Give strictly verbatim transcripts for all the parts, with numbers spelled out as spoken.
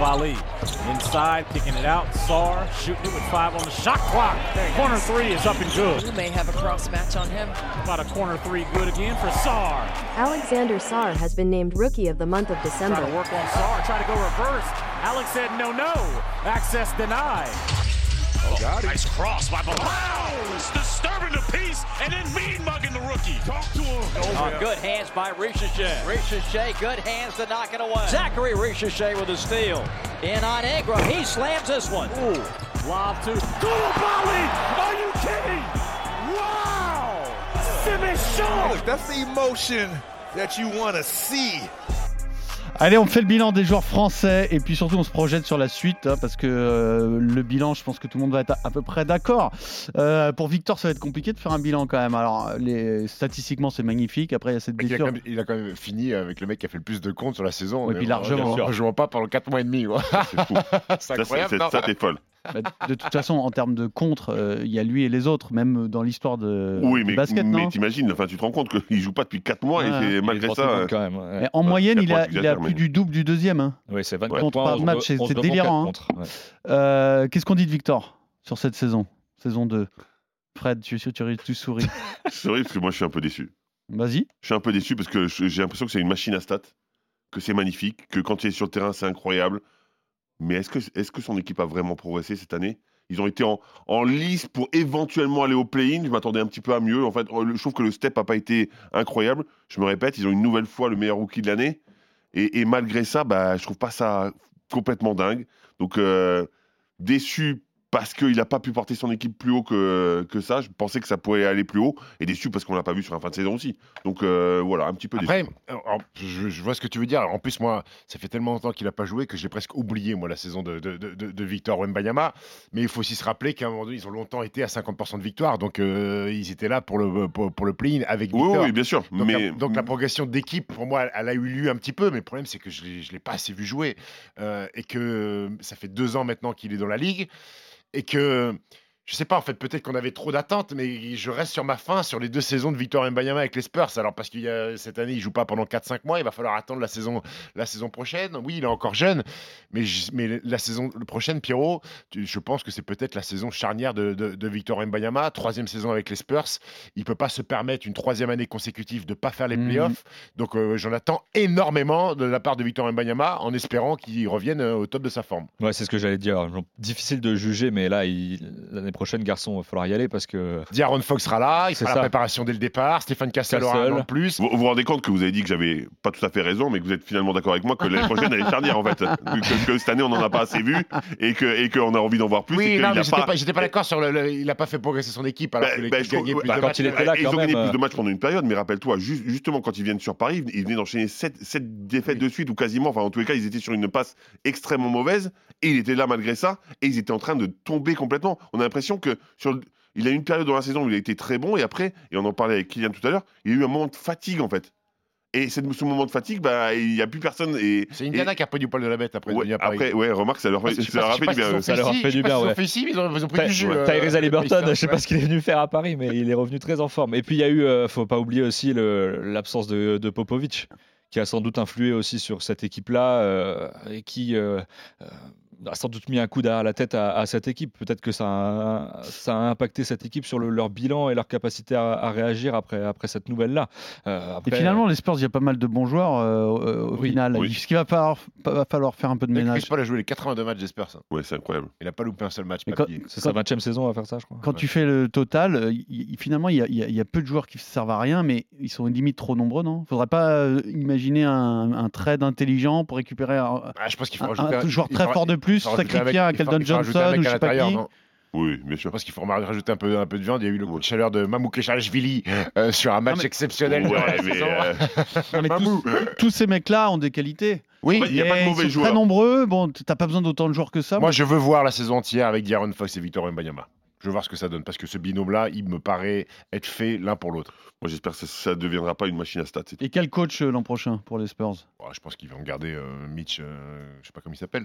Koulibaly inside, kicking it out. Sarr shooting it with five on the shot clock. Corner three is up and good. You may have a cross match on him. About a corner three good again for Sarr. Alexander Sarr has been named Rookie of the Month of December. Try to work on Sarr, try to go reverse. Alex said no, no. Access denied. Oh, oh, nice cross by Bilal. Disturbing the piece and then mean mugging the rookie. Talk to him. Oh, oh, good hands by Ricochet. Ricochet, good hands to knock it away. Zachary Ricochet with a steal. In on Ingram, he slams this one. Ooh, lob to Koulibaly. Are you kidding? Wow! Finish shot. Look, that's the emotion that you want to see. Allez, on fait le bilan des joueurs français et puis surtout on se projette sur la suite hein, parce que euh, le bilan, je pense que tout le monde va être à, à peu près d'accord. Euh, pour Victor, ça va être compliqué de faire un bilan quand même. Alors, les, statistiquement, c'est magnifique. Après, il y a cette blessure. Il a, même, il a quand même fini avec le mec qui a fait le plus de comptes sur la saison. Et puis largement. Ne jouant pas pendant quatre mois et demi. Quoi. C'est fou. C'est incroyable. Ça, ça t'es folle. Bah, de toute façon, en termes de contre, il euh, y a lui et les autres, même dans l'histoire de, oui, du mais, basket, mais non t'imagines, enfin, tu te rends compte qu'il ne joue pas depuis quatre mois ouais, et c'est, malgré ça. Euh... Quand même, ouais. En ouais, moyenne, il a, il a plus du double du deuxième. Hein. Oui, c'est vingt-quatre contre points par match, c'est, c'est délirant. Hein. Ouais. Euh, qu'est-ce qu'on dit de Victor sur cette saison, saison deux? Fred, tu, tu, tu, tu souris. Je souris parce que moi, je suis un peu déçu. Vas-y. Je suis un peu déçu parce que j'ai l'impression que c'est une machine à stats, que c'est magnifique, que quand il est sur le terrain, c'est incroyable. Mais est-ce que, est-ce que son équipe a vraiment progressé cette année? Ils ont été en, en lice pour éventuellement aller au play-in. Je m'attendais un petit peu à mieux. En fait, je trouve que le step n'a pas été incroyable. Je me répète, ils ont une nouvelle fois le meilleur rookie de l'année. Et, et malgré ça, bah, je trouve pas ça complètement dingue. Donc, euh, déçu parce qu'il n'a pas pu porter son équipe plus haut que, que ça. Je pensais que ça pourrait aller plus haut. Et déçu parce qu'on ne l'a pas vu sur la fin de saison aussi. Donc euh, voilà, un petit peu Après, déçu. Alors, je, je vois ce que tu veux dire. Alors, en plus, moi, ça fait tellement longtemps qu'il n'a pas joué que j'ai presque oublié, moi, la saison de, de, de, de Victor Wembanyama. Mais il faut aussi se rappeler qu'à un moment donné, ils ont longtemps été à cinquante pour cent de victoire. Donc, euh, ils étaient là pour le, pour, pour le play-in avec Victor. Oui, oui, bien sûr. Donc, mais... la, donc la progression d'équipe, pour moi, elle, elle a eu lieu un petit peu. Mais le problème, c'est que je ne l'ai pas assez vu jouer. Euh, et que ça fait deux ans maintenant qu'il est dans la Ligue. Et que, je sais pas, en fait, peut-être qu'on avait trop d'attentes, mais je reste sur ma faim sur les deux saisons de Victor Wembanyama avec les Spurs. Alors, parce qu'il y a, cette année, il joue pas pendant quatre cinq mois, il va falloir attendre la saison, la saison prochaine. Oui, il est encore jeune, mais, mais la saison prochaine, Pierrot, tu, je pense que c'est peut-être la saison charnière de, de, de Victor Wembanyama. Troisième saison avec les Spurs. Il peut pas se permettre une troisième année consécutive de pas faire les playoffs. Mmh. Donc, euh, j'en attends énormément de la part de Victor Wembanyama en espérant qu'il revienne au top de sa forme. Ouais, c'est ce que j'allais dire. Difficile de juger, mais là, il, l'année prochaine, garçon, il va falloir y aller parce que. D'Aaron Fox sera là, il fera la préparation dès le départ. Stéphane Cassel aura un an de plus. Vous, vous vous rendez compte que vous avez dit que j'avais pas tout à fait raison, mais que vous êtes finalement d'accord avec moi que l'année prochaine elle est charnière en fait. Que, que cette année on n'en a pas assez vu et que et qu'on a envie d'en voir plus. Oui, non, mais j'étais pas, pas, j'étais pas d'accord sur le, le. Il n'a pas fait progresser son équipe alors bah, que l'équipe bah, gagnait plus bah, de quand matchs. Il était là, ils ont même, gagné euh... plus de matchs pendant une période, mais rappelle-toi, juste, justement quand ils viennent sur Paris, ils venaient d'enchaîner sept défaites oui. de suite ou quasiment. Enfin, en tous les cas, ils étaient sur une passe extrêmement mauvaise et il était là malgré ça et ils étaient en train de tomber complètement. On a l'impression que sur le... il a eu une période dans la saison où il a été très bon et après, et on en parlait avec Kylian tout à l'heure, il y a eu un moment de fatigue en fait. Et ce moment de fatigue, bah, il n'y a plus personne. Et, c'est Indiana et... qui a pris du poil de la bête après. Ouais, après, ouais, remarque, ça leur, ça leur a fait du bien. Ça leur a fait du bien, ouais. Ici, ils, ont, ils ont pris du jus. Tyrese Haliburton, je ne sais pas ce qu'il est venu faire à Paris, mais il est revenu très en forme. Et puis, il y a eu, euh, faut pas oublier aussi le, l'absence de, de Popovic, qui a sans doute influé aussi sur cette équipe-là euh, et qui. Euh, euh, a sans doute mis un coup derrière la tête à, à cette équipe. Peut-être que ça a, ça a impacté cette équipe sur le, leur bilan et leur capacité à, à réagir après, après cette nouvelle-là. Euh, après... Et finalement, les Spurs, il y a pas mal de bons joueurs euh, au oui, final. Oui. Ce qu'il va falloir, va falloir faire un peu de ménage. Chris Paul a joué les quatre-vingt-deux matchs des Spurs. Hein. Oui, c'est incroyable. Il n'a pas loupé un seul match. Quand, c'est sa vingtième saison à faire ça, je crois. Quand ouais. tu fais le total, il, il, finalement, il y, a, il, y a, il y a peu de joueurs qui ne servent à rien, mais ils sont limite trop nombreux, non ? Il ne faudrait pas euh, imaginer un, un trade intelligent pour récupérer un, ah, je pense qu'il faut un, un, un joueur très fort de plus, sacrifier un Keldon Johnson ou je sais pas qui. Non oui, bien sûr. Je pense qu'il faut rajouter un peu, un peu de viande. Il y a eu le coup de chaleur de Mamou Kechalashvili euh, sur un match non, mais... exceptionnel. Ouais, mais euh... non, mais tous, tous ces mecs-là ont des qualités. Oui, il n'y a pas de mauvais joueurs. Ils sont très nombreux. Bon, t'as pas besoin d'autant de joueurs que ça. Moi, moi, je veux voir la saison entière avec D'Aaron Fox et Victor Wembanyama. Je veux voir ce que ça donne parce que ce binôme-là, il me paraît être fait l'un pour l'autre. Moi, j'espère que ça ne deviendra pas une machine à stats. Et quel coach euh, l'an prochain pour les Spurs ? oh, Je pense qu'ils vont garder euh, Mitch, euh, je sais pas comment il s'appelle.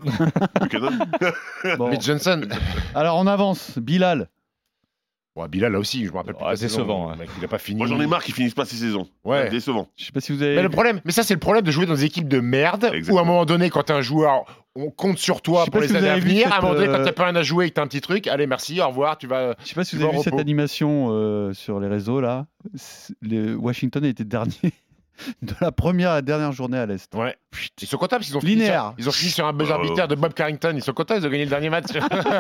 bon. Mitch Johnson. Alors on avance. Bilal. Ouais, Bilal là aussi, je me rappelle plus. Ah, décevant. Saison, hein. Il a pas fini. Moi j'en ai marre qu'ils finissent pas ces saisons. Ouais. Décevant. Je sais pas si vous avez. Mais le problème, mais ça c'est le problème de jouer dans des équipes de merde. Exactement. Où à un moment donné, quand t'es un joueur on compte sur toi Je sais pour pas si les vous années à avez vu venir. À un cette, moment donné, quand euh, t'as pas rien à jouer et que t'as un petit truc, allez, merci, au revoir, tu vas. Je sais pas si tu vous vas avez au vu cette repos. animation euh, sur les réseaux là. C'est- le Washington a été dernier de la première à la dernière journée à l'Est. Ouais. Ils sont contents parce qu'ils ont fini Linéaire. sur, ils ont fini sur un buzz Euh, arbitraire de Bob Carrington. Ils sont contents, ils ont gagné le dernier match.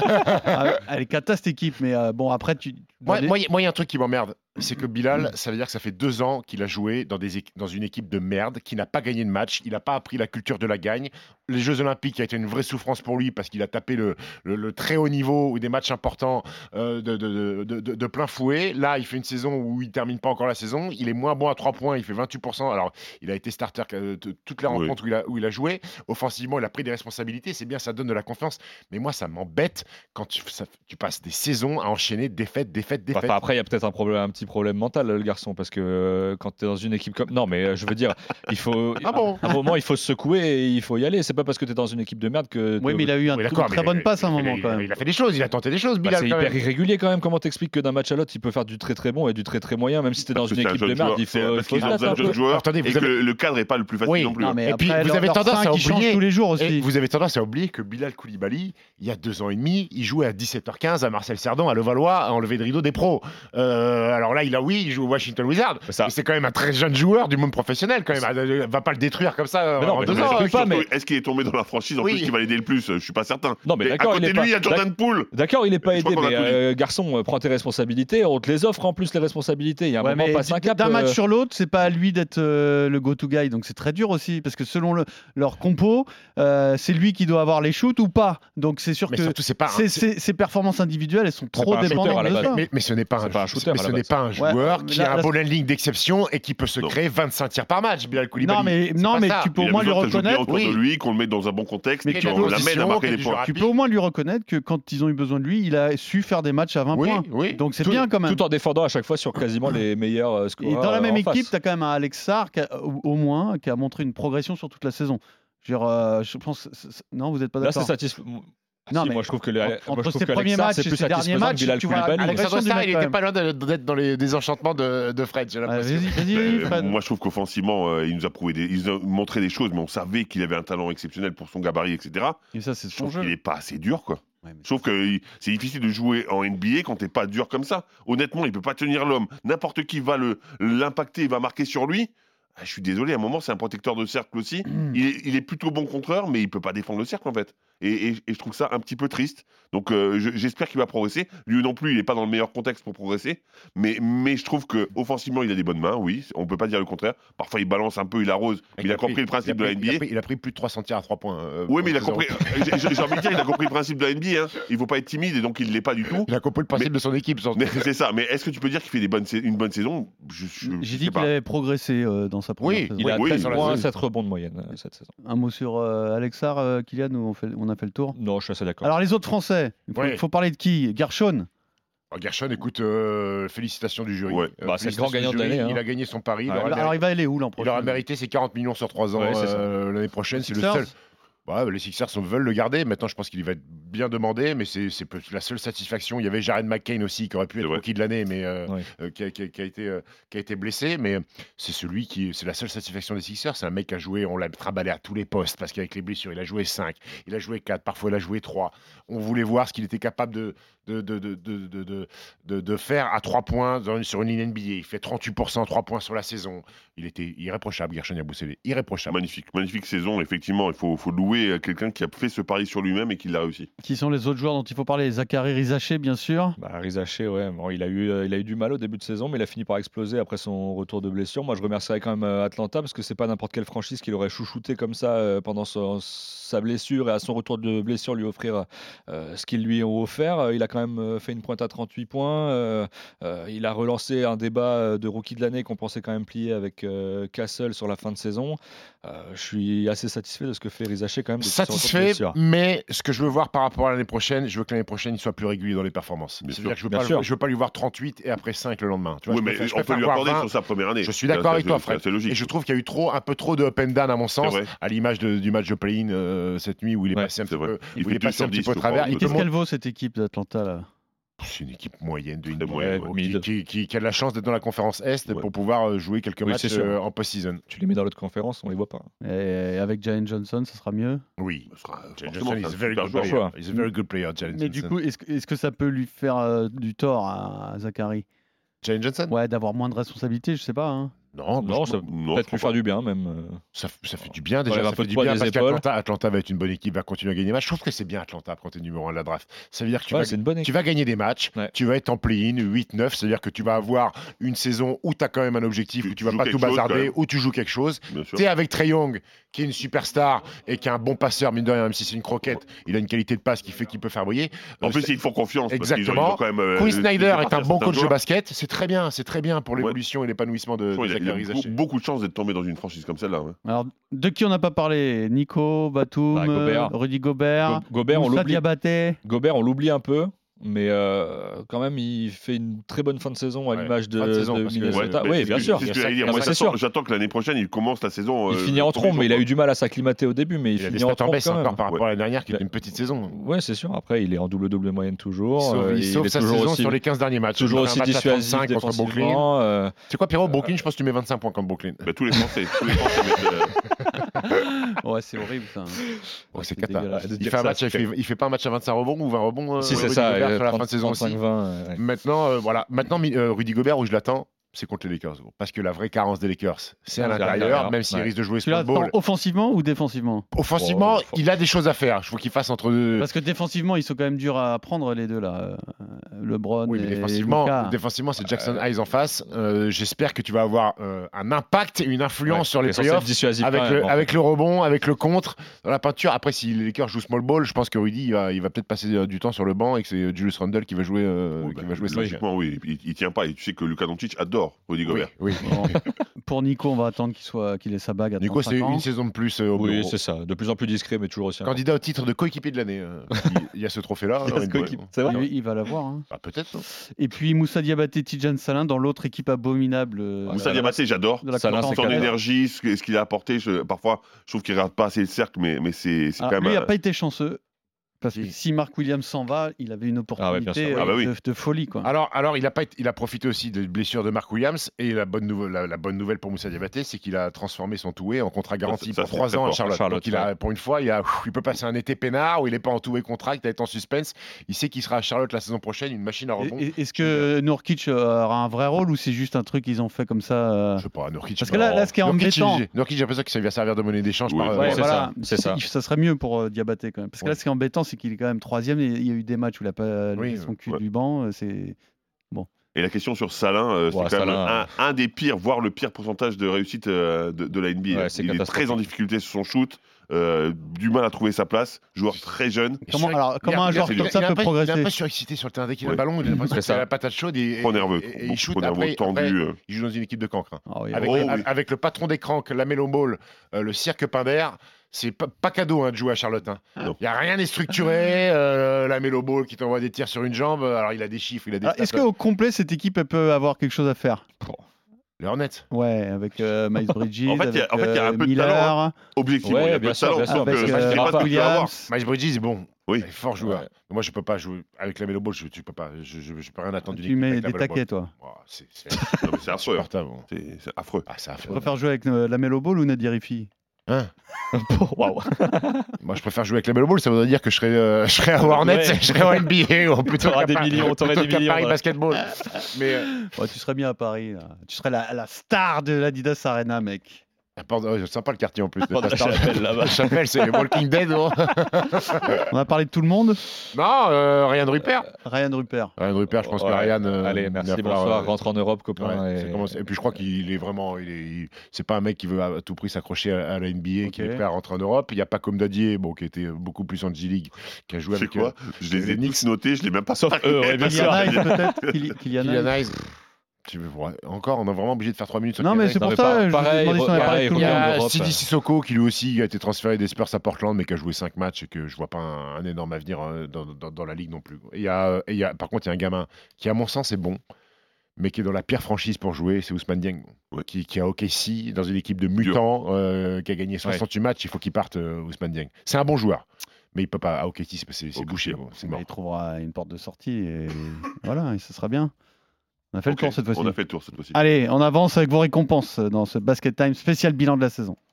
Ah, elle est cata cette équipe, mais euh, bon après tu. Moi, dans les- moi, il y a un truc qui m'emmerde, c'est que Bilal, ça veut dire que ça fait deux ans qu'il a joué dans, des, équ- dans une équipe de merde, qui n'a pas gagné de match, il n'a pas appris la culture de la gagne. Les Jeux Olympiques a été une vraie souffrance pour lui parce qu'il a tapé le, le- le très haut niveau ou des matchs importants euh, de, de- de- de- de plein fouet. Là, il fait une saison où il termine pas encore la saison, il est moins bon à trois points, il fait vingt-huit pour cent. Alors, il a été starter euh, t- toutes les Oui. rencontres où il, a, où il a joué. Offensivement, il a pris des responsabilités, c'est bien, ça donne de la confiance. Mais moi, ça m'embête quand tu, ça- tu passes des saisons à enchaîner défaite, défaite, défaite. Enfin, après, il y a peut-être un, problème, un petit problème mental, le garçon, parce que euh, quand tu es dans une équipe comme. Non, mais euh, je veux dire, il faut. Ah bon à un moment, il faut se secouer et il faut y aller. C'est pas parce que tu es dans une équipe de merde que. Oui, mais il a eu un Oui, une d'accord, très mais bonne il- passe à un il- moment il- quand même. Il a fait des choses, il a tenté des choses, Bah, Bilal. c'est quand hyper même. irrégulier quand même. Comment t'expliques que d'un match à l'autre, il peut faire du très très bon et du très très moyen, même si t'es dans Parce que une c'est un équipe de jeune merde, joueur, il faut, c'est- il parce faut qu'ils se ont battre besoin un de jeunes peu. joueurs Attendez, vous et que avez- le, le cadre n'est pas le plus facile Oui, non plus. Non, hein. mais Et puis, après, vous leur- avez leur tendance cinq, à ils changent oublier- tous les jours Et aussi. vous avez tendance à oublier que Bilal Koulibaly, il y a deux ans et demi, il jouait à dix-sept heures quinze à Marcel Cerdan, à Levallois, à enlever de rideau des pros. Euh, alors là, il a oui, il joue au Washington Wizards. Ça- Mais c'est quand même un très jeune joueur du monde professionnel quand même. Elle va pas le détruire comme ça Mais non, en mais deux non, ans. mais hein. je pas, mais- Surtout, Est-ce qu'il est tombé dans la franchise en Oui. plus qui va l'aider le plus? Je suis pas certain. Non, mais Mais à d'accord, côté il est de lui, il y pas- a Jordan Poole. D'accord, il est pas Je crois aidé, qu'on a mais tout dit. euh, garçon, euh, prends tes responsabilités. On te les offre en plus les responsabilités. Il y a un Ouais, moment, mais passe un d- cap. d'un match euh, sur l'autre, c'est pas à lui d'être euh, le go-to guy, donc c'est très dur aussi parce que selon le, leur compo, euh, c'est lui qui doit avoir les shoots ou pas. Donc c'est sûr Mais que surtout, c'est pas un- ses, c'est- ses- ses performances individuelles, elles sont trop pas un shooter dépendantes à la de base. ça. Mais, mais ce n'est pas C'est un, pas un shooter, mais à ce la n'est base. pas un Ouais, joueur mais qui là- a un là- ball handling d'exception et qui peut se Non. créer vingt-cinq tirs par match, Bilal Koulibaly. Non, mais, C'est non, pas mais ça. tu peux Il au a moins lui besoin de jouer bien reconnaître. autour de oui. lui, qu'on le mette dans un bon contexte Mais et qu'il y a qu'on de l'amène à position, marquer qu'il y a des du points. joueur Tu peux au moins lui reconnaître que quand ils ont eu besoin de lui, il a su faire des matchs à vingt Oui, points. oui. Donc c'est tout- bien quand même. Tout en défendant à chaque fois sur quasiment les meilleurs euh, Et scoreurs. dans la euh, même en équipe, face. tu as quand même un Alex Sarr, qui a- au au moins, qui a montré une progression sur toute la saison. Je veux dire, euh, je pense. c'est- c'est- Non, vous n'êtes pas Là, c'est d'accord. satisfaisant. Non, Si, mais moi, je trouve que le, en- moi, entre je trouve ses qu'Alex premiers Sarr, matchs c'est et plus ses derniers satisfaisant que matchs, Bilal tu vois, Koulibaly. Alex- Alexandre du Starr, mec, il quand était même. pas loin de- d'être dans les désenchantements de, de Fred, j'ai Ouais, l'impression. Vas-y, vas-y, Euh, Fred. Moi, je trouve qu'offensivement, euh, il nous a prouvé des, il nous a montré des choses, mais on savait qu'il avait un talent exceptionnel pour son gabarit, et cetera. Et ça, c'est Je son trouve jeu. qu'il est pas assez dur, quoi. Ouais, mais- Je trouve que il- c'est difficile de jouer en N B A quand t'es pas dur comme ça. Honnêtement, il peut pas tenir l'homme. N'importe qui va le l'impacter, il va marquer sur lui. Ah, je suis désolé, à un moment, c'est un protecteur de cercle aussi. il, est, il est plutôt bon contreur, mais il peut pas défendre le cercle, en fait. Et, et- et je trouve ça un petit peu triste. Donc, euh, je- j'espère qu'il va progresser. Lui non plus, il est pas dans le meilleur contexte pour progresser. Mais, mais je trouve que offensivement, il a des bonnes mains, oui. On peut pas dire le contraire. Parfois, il balance un peu, il arrose. mais il a compris le principe de la il a N B pris- A. il a pris- Il a pris plus de trois cents tirs à trois points. euh, Oui, mais il a pour compris. saison. J'ai j'ai envie de dire, il a compris le principe de la N B A. Hein. Il faut pas être timide et donc il l'est pas du tout. Il a compris le principe Mais- de son équipe. surtout. Mais c'est ça. Mais est-ce que tu peux dire qu'il fait des bonnes, sa- une bonne saison? Je, je- je J'ai sais dit qu'il pas. avait progressé euh, dans sa première Oui, saison. Il a Oui, treize sur la points, saison. sept rebonds de moyenne euh, cette saison. Un mot sur euh, Alex Sarr, euh, Kylian, ou on, fait, on a fait le tour. Non, je suis assez d'accord. Alors les autres Français, il faut, Ouais. il faut parler de qui? Gershon. Oh, Gershon, écoute, euh, félicitations du jury. Ouais. Euh, Bah, c'est le félicitations grand gagnant du de jury. l'année, hein. Il a gagné son pari. il, Ouais. aura Alors mérité, il va aller où l'an il prochain? aura mérité ses quarante millions sur trois ans Ouais, c'est ça. euh, l'année prochaine. C'est le Sixers. seul. Ouais, les Sixers sont- veulent le garder. Maintenant, je pense qu'il va être bien demandé, mais c'est c'est peu- la seule satisfaction. Il y avait Jared McCain aussi, qui aurait pu C'est être vrai. rookie de l'année, mais euh, Ouais. euh, qui, a, qui a- qui a été, euh, qui a été blessé. Mais c'est celui qui, c'est la seule satisfaction des Sixers. C'est un mec qui a joué, on l'a trimballé à tous les postes parce qu'avec les blessures, il a joué cinq, il a joué quatre, parfois il a joué trois. On voulait voir ce qu'il était capable de de, de, de, de, de, de, de- de faire à trois points dans une- sur une ligne N B A. Il fait trente-huit pour cent à trois points sur la saison. Il était irréprochable, Gershon Yabusele, irréprochable. Magnifique, magnifique saison. Effectivement, il faut, faut louer quelqu'un qui a fait ce pari sur lui-même et qui l'a réussi. Qui sont les autres joueurs dont il faut parler? Zachary Rizaché, bien sûr. Bah, Rizaché, ouais, bon, il, a eu, euh, il a eu du mal au début de saison, mais il a fini par exploser après son retour de blessure. Moi, je remercierais quand même euh, Atlanta parce que c'est pas n'importe quelle franchise qui l'aurait chouchouté comme ça euh, pendant son- sa blessure et à son retour de blessure lui offrir euh, ce qu'ils lui ont offert. Euh, Il a quand même euh, fait une pointe à trente-huit points. euh, euh, il a relancé un débat euh, de rookie de l'année qu'on pensait quand même plier avec euh, Castle sur la fin de saison. Euh, je suis assez satisfait de ce que fait Rizaché quand même. depuis son retour de Satisfait, blessure. mais ce que je veux voir par rapport à l'année prochaine, je veux que l'année prochaine il soit plus régulier dans les performances. Bien C'est-à-dire sûr, que je veux bien pas, sûr. le- je veux pas lui voir trente-huit et après cinq le lendemain. Tu vois, Oui, je mais préfère- je on peut préfère lui voir accorder vingt. sur sa première année. Je suis Ça, d'accord ça, avec toi, c'est- Fred. C'est logique. Et je trouve qu'il y a eu trop, un peu trop de up and down à mon sens, vrai. à l'image de- du match de play-in euh, cette nuit où il est Ouais, passé un c'est petit vrai. peu, Il où fait il est deux passé un sur petit dix, peu au je travers. crois. Et Et tout le qu'est-ce monde- qu'elle vaut cette équipe d'Atlanta là? C'est une équipe moyenne de N B A Ouais, bon, mid. qui, qui, qui, qui a de la chance d'être dans la conférence Est Ouais. pour pouvoir euh, jouer quelques Oui, matchs c'est sûr. euh, en post-season. Tu les mets dans l'autre conférence, on les voit pas. Et avec Jalen Johnson, ça sera mieux. Oui. Ce sera- Jalen forcément, Johnson c'est is un a very super good joueur. player. joueur. He's a very good player, Jalen Mais du Johnson. coup, est-ce que, est-ce que ça peut lui faire euh, du tort à Zachary? Jalen Johnson Ouais, d'avoir moins de responsabilités, je sais pas. Hein. Non, Non, je- ça Non, peut-être je lui crois faire pas. du bien, même. euh. ça, ça fait du bien déjà. Enlève Ça un peu fait de du poids bien des parce épaules. qu'Atlanta Atlanta va être une bonne équipe, va continuer à gagner des matchs. Je trouve que c'est bien Atlanta quand tu es numéro un de la draft. Ça veut dire que tu, Ouais, vas, c'est une bonne tu équipe. vas gagner des matchs, Ouais. tu vas être en play-in huit neuf, c'est-à-dire que tu vas avoir une saison où tu as quand même un objectif, Tu- où tu tu vas joues pas quelque tout chose, quand bazarder, même. où tu joues quelque chose. Bien sûr. Tu es avec Trae Young, qui est une superstar et qui est un bon passeur, mine de rien, même si c'est une croquette, il a une qualité de passe qui fait qu'il peut faire briller. En Euh, plus, c'est- ils font confiance. parce qu'ils ont- ils Exactement. ont quand même, euh, Quinn laissé Snyder est partir un bon certains coach de joueurs. basket, c'est très bien, c'est très bien pour Ouais. l'évolution et l'épanouissement de, Franchement, de Il a, il a Zachary beaucoup, Zaché. beaucoup de chance d'être tombé dans une franchise comme celle-là. ouais. Alors, de qui on n'a pas parlé? Nico, Batum, Bah, Gobert. euh, Rudy Gobert, Go- Gobert, on Moussa l'oublie. Diabaté. Gobert, on l'oublie un peu. Mais euh, quand même, il fait une très bonne fin de saison à Ouais, l'image de, fin de saison, de parce que- Minnesota. mais Oui, c'est bien ce que- sûr. c'est ce que Il y a j'allais dire. ça- Moi, c'est j'attends sûr. j'attends que l'année prochaine, il commence la saison. Il euh, finit en le premier trombe, mais il a jour, eu du mal à s'acclimater au début, mais il, Il a des finit en stats en trombe baisse quand même. encore par rapport Ouais. à l'année dernière, qui Ouais. était une petite saison. Ouais, c'est sûr. Après, il est en double-double moyenne toujours. Il sauve, euh, il sauve est sa toujours saison aussi, sur les quinze derniers matchs. toujours Il fait aussi un match à dissuasif trente-cinq contre Brooklyn. défensivement. euh, C'est quoi, Pierrot? Brooklyn, je pense que tu mets vingt-cinq points contre Brooklyn. Bah, tous les Français. tous les Français mettent, euh, Ouais, c'est horrible ça. hein. Oh, Ouais, c'est c'est cata. dégueulasse. de Il dire fait, un ça, match, il, c'est- fait, il fait pas un match à vingt-cinq rebonds ou vingt rebonds euh, Si, c'est Rudy ça. Gobert euh, sur la fin de saison aussi. trente-cinq vingt. ouais. Maintenant, euh, voilà. Maintenant, mi- euh, Rudy Gobert, où je l'attends, c'est contre les Lakers. gros. Parce que la vraie carence des Lakers, c'est à C'est à l'intérieur, l'intérieur, même s'il ouais. risque de jouer Tu small l'attends ball. offensivement ou défensivement? Offensivement, Oh, il a des choses à faire. Il faut qu'il fasse entre deux. Parce que défensivement, ils sont quand même durs à prendre les deux là. Euh, LeBron Oui, mais et défensivement, Luka. défensivement c'est Jackson Hayes en face. Euh, J'espère que tu vas avoir euh, un impact et une influence Ouais, sur les c'est censé être playoffs. dissuasif Avec quand le, même, en fait. avec le rebond, avec le contre, dans la peinture. Après, si les Lakers jouent small ball, je pense que Rudy il va, il va peut-être passer euh, du temps sur le banc et que c'est Julius Randle qui va jouer, euh, oui, qui bah, va jouer cinq. Logiquement, oui. Il, il tient pas. Et tu sais que Luka Doncic adore Rudy Oui, Gobert. oui. Bon. Pour Nico, on va attendre qu'il soit qu'il ait sa bague à Nico, c'est trente-cinq ans. une saison de plus euh, au Oui, bureau. c'est ça. De plus en plus discret, mais toujours aussi. Candidat au titre de coéquipier de l'année. euh, parce qu'il- Il y a ce trophée-là. Il y a alors, ce il doit- coéquipier. C'est vrai. Il, il va l'avoir. Hein. Bah, peut-être. non Et puis Moussa Diabaté, Tidjane Salin dans l'autre équipe abominable. euh, Moussa Diabaté, j'adore. de la Salin, conférence c'est Son quand même- Est. énergie, ce que- ce qu'il a apporté. je- parfois, je trouve qu'il ne rate pas assez le cercle, mais, mais c'est c'est Alors, quand lui même. n'a un- pas été chanceux. Parce que Si. si Mark Williams s'en va, il avait une Ah ouais, bien opportunité sûr. euh, Ah bah oui. de, de folie. Quoi. Alors, alors il, a pas été- il a profité aussi des blessures de Mark Williams. Et la bonne, nouveau- la, la bonne nouvelle pour Moussa Diabaté, c'est qu'il a transformé son two-way en contrat garanti ça, pour c'est trois très ans à fort. Charlotte. Charlotte, Donc, il a, pour une fois, il, a, il peut passer un été peinard où il n'est pas en two-way contract, il va être en suspense. Il sait qu'il sera à Charlotte la saison prochaine, une machine à rebond. Et- et- Est-ce que Nurkic aura un vrai rôle ou c'est juste un truc qu'ils ont fait comme ça euh, Je sais pas, Nurkic. Parce que là- là, ce qui est Nurkic, embêtant- il- Nurkic, j'ai l'impression que ça va servir de monnaie d'échange. Oui, par, ouais, euh, c'est voilà. ça, c'est ça. Il- ça serait mieux pour euh, Diabaté quand même. Parce que Ouais. là, ce qui est embêtant, c'est qu'il est quand même troisième. Et il y a eu des matchs où il n'a pas levé Oui, son cul ouais. du banc. euh, C'est Et la question sur Salin, euh, c'est Ouais, quand même Salin, un, un des pires, voire le pire pourcentage de réussite euh, de, de la N B A. Ouais, c'est il est catastrophique. très en difficulté sur son shoot, euh, du mal à trouver sa place, joueur très jeune. Comment, sur- alors, il a- comment un il a- joueur il a- comme ça il a peut un peu- Il est un progresser peu surexcité sur le terrain dès qu'il a Ouais. le ballon. Il a l'impression C'est que c'est ça. la patate chaude. Et, Trop nerveux, et- et il beaucoup shoot trop nerveux, après, tendu. après, euh. il joue dans une équipe de cancres. hein. Ah oui, Avec, Oh, le, oui. avec le patron des cranks, la Melo Ball, euh, le cirque Pinder, c'est pas, pas cadeau hein, de jouer à Charlotte. hein. Non. Il n'y a rien n'est structuré. euh, la Melo Ball qui t'envoie des tirs sur une jambe. Alors il a des chiffres, il a des Alors, stats. Est-ce qu'au complet, cette équipe elle peut avoir quelque chose à faire? Les Hornets. Ouais, avec euh, Miles Bridges, En fait, il y a- avec en fait, il y a un euh, peu de Miller, talent, hein. Objectivement, Ouais, il y a bien pas de sûr, talent. bien sûr, avec Donc, bien euh, sûr. euh, je sais pas Mark ce que tu vas avoir. Williams. Miles Bridges est bon. Oui. Il est fort joueur. Ouais. Mais moi je peux pas jouer avec la Melo Ball. Je, tu peux pas. Je, je, je peux rien attendre d'une Tu équipe mets avec la des Melo Ball. taquets, toi. Oh, c'est c'est Non, mais c'est affreux. hein. insupportable. C'est c'est affreux. Ah, c'est Tu affreux. préfères jouer avec euh, la Melo Ball ou Nadir Rifi? Hein Waouh. Moi, je préfère jouer avec la Melo Ball. Ça voudrait dire que je serais, euh, je serais à Hornets, Ouais. je serais en N B A ou plutôt T'auras qu'à des Paris- millions, t'aurais plutôt des qu'à millions, Paris ouais. Basketball. Mais euh, Ouais, tu serais bien à Paris. Là. Tu serais la, la star de l'Adidas Arena, mec. pardon, ouais, c'est sympa le quartier en plus. Oh, la chapelle, là-bas. La chapelle, c'est Walking Dead. gros. On a parlé de tout le monde. Non, euh, Ryan Rupert. Ryan Rupert. Ryan Rupert, je pense que Ouais. Ryan. euh, Allez, il va merci, falloir, bonsoir. euh, Rentre en Europe, copain. ouais, et... c'est comment- et puis je crois qu'il est vraiment, il est, il- c'est pas un mec qui veut à tout prix s'accrocher à, à la N B A, qui Ok. est prêt à rentrer en Europe. Il y a pas comme Dadier, bon, qui était beaucoup plus en G-League, qui a joué C'est avec quoi euh, Je les ai les tous notés, je les ai même pas Sauf eux, ouais, bien sûr. Kylian Hayes, peut-être. Kyli- Kylian Kylian Hayes. Hayes. Tu veux voir, encore, on est vraiment obligé de faire trois minutes sur Non, Kylian mais Hayes. c'est Non, pour mais ça. pas- Je vous ai pareil, demandé si on avait parlé pareil, de tout Il le y monde. a Europe. Sidi Sissoko qui lui aussi a été transféré des Spurs à Portland, mais qui a joué cinq matchs et que je vois pas un, un énorme avenir euh, dans, dans- dans la ligue non plus. Et il y a, et il y a, par contre, il y a un gamin qui, à mon sens, est bon, mais qui est dans la pire franchise pour jouer, c'est Ousmane Dieng, Ouais. qui, qui est à O K C dans une équipe de mutants, euh, qui a gagné soixante-huit matchs. Il faut qu'il parte, euh, Ousmane Dieng. C'est un bon joueur, Mais il peut pas. À O K C, c'est, c'est, c'est bouché. Bon, c'est Bah, mort. il trouvera une porte de sortie et voilà, et ce sera bien. On a fait Ok, le tour cette fois-ci. On a fait le tour cette fois-ci. Allez, on avance avec vos récompenses dans ce Basket Time spécial bilan de la saison.